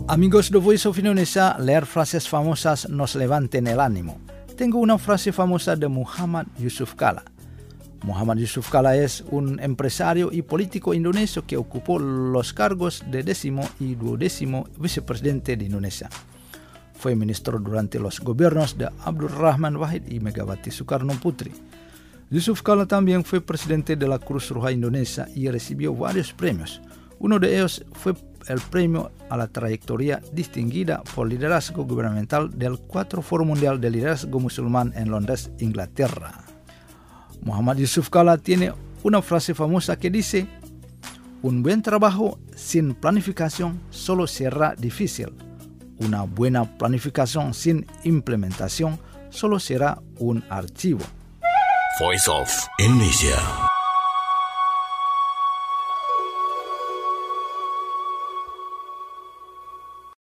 Amigos de Voice of Indonesia, leer frases famosas nos levanten el ánimo. Tengo una frase famosa de Muhammad Yusuf Kala. Muhammad Yusuf Kala es un empresario y político indonesio que ocupó los cargos de 10º y 12º vicepresidente de Indonesia. Fue ministro durante los gobiernos de Abdul Rahman Wahid y Megawati Soekarno Putri. Yusuf Kala también fue presidente de la Cruz Roja Indonesia y recibió varios premios. Uno de ellos fue el premio a la trayectoria distinguida por liderazgo gubernamental del 4 Foro Mundial de Liderazgo Musulmán en Londres, Inglaterra. Muhammad Yusuf Kala tiene una frase famosa que dice: un buen trabajo sin planificación solo será difícil. Una buena planificación sin implementación solo será un archivo. Voice of Indonesia.